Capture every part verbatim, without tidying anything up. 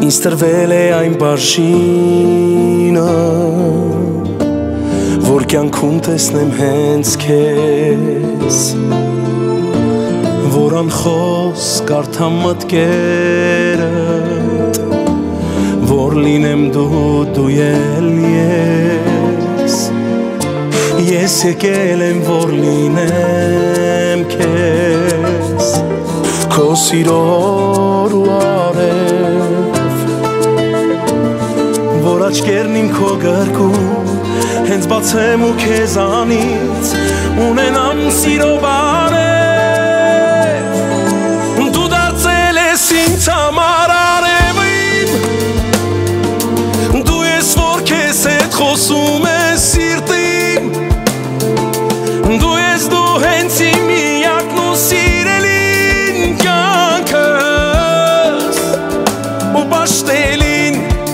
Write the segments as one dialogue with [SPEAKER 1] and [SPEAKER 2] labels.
[SPEAKER 1] ինձ տրվել է այն բաժինը, որ կյանքում տեսնեմ հենց քեզ, որ անխոս կարդամ մտքերդ, որ լինեմ դու, դու էլ ես, ես եկել եմ, որ լինեմ քեզ, քո սիրո օր ու արև, որ աչքերն իմ քո գրկում հենց բացեմ ու քեզանից ունենամ սիրո բարև, դու դարձել ես ինձ համար արևը իմ, դու ես որ քեզ հետ խոսում ես սիրտիմ, դու ես դու հենց իմ միակն ու սիրելին կյանքս ու պաշտելին,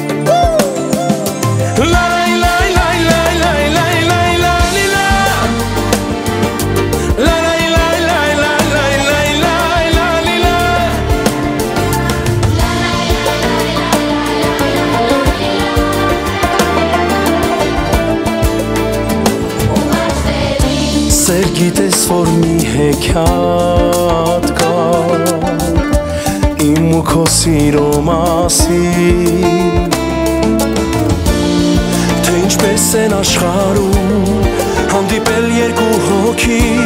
[SPEAKER 1] Սեր գիտես, որ մի հեքիաթ կա իմ ու քո սիրո մասին, թե ինչպես են աշխարհում հանդիպել երկու հոգի,